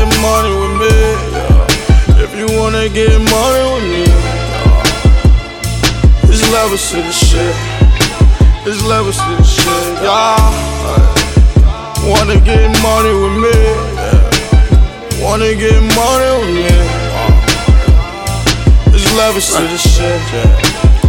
get money with me, yeah. If you wanna get money with me, yeah. There's levels to the shit. There's levels to the shit, yeah. Wanna get money with me, yeah. Wanna get money with me, there's levels to the shit, yeah.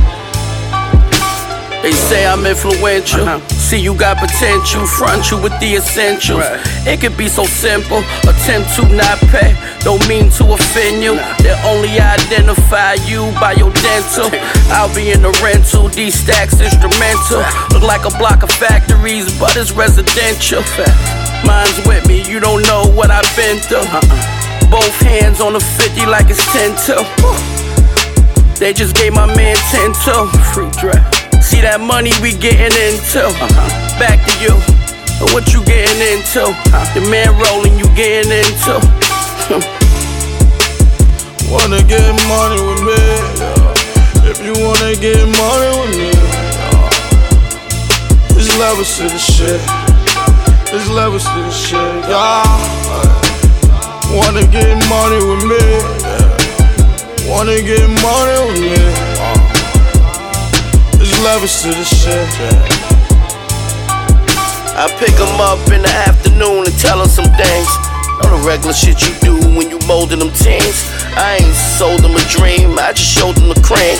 They say I'm influential. See you got potential, front you with the essentials. It could be so simple, attempt to not pay. Don't mean to offend you, they only identify you by your dental. I'll be in the rental, these stacks instrumental. Look like a block of factories, but it's residential. Mine's with me, you don't know what I've been through. Both hands on the 50 like it's 10-2. They just gave my man 10-2. Free draft. See that money we getting into. Back to you. What you getting into? The man rolling, you getting into. Wanna get money with me, yeah. If you wanna get money with me, yeah. There's levels to the shit. There's levels to the shit, yeah. Wanna get money with me, yeah. Wanna get money with me, yeah. There's levels to the shit, yeah. I pick them up in the afternoon and tell them some things. All the regular shit you do when you molding them teens. I ain't sold them a dream, I just showed them the cream.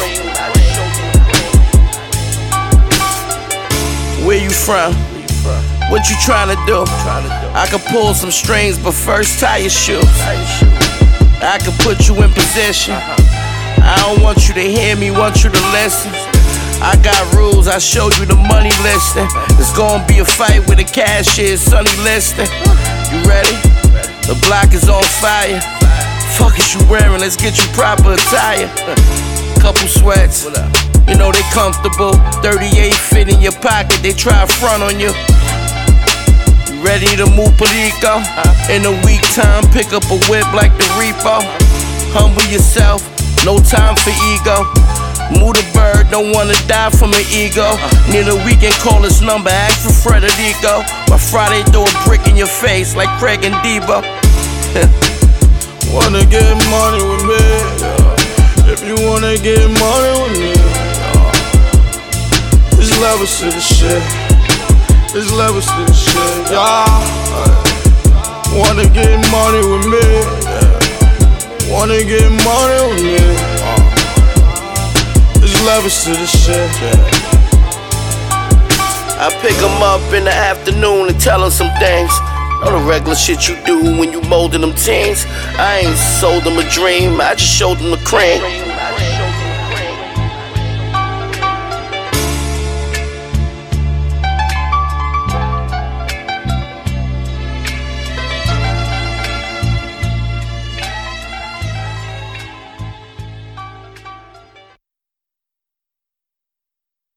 Where you from? What you tryna do? I could pull some strings, but first tie your shoes. I could put you in position. I don't want you to hear me, want you to listen. I got rules, I showed you the money listing. There's gonna be a fight with the cashier, Sonny Liston. You ready? The block is on fire. Fuck is you wearing? Let's get you proper attire. Couple sweats, you know they comfortable. 38 fit in your pocket, they try front on you. You ready to move Perico? In a week time, pick up a whip like the repo. Humble yourself, no time for ego. Move the bird, don't wanna die from an ego. Near the weekend, call this number, ask for Frederico. By Friday, throw a brick in your face like Craig and Debo. Wanna get money with me, yeah. If you wanna get money with me, yeah. There's levels to the shit. There's levels to the shit, yeah. Wanna get money with me, yeah. Wanna get money with me, yeah. There's levels to the shit, yeah. I pick them up in the afternoon and tell them some things. All the regular shit you do when you molding them teens. I ain't sold them a dream, I just showed them the cream.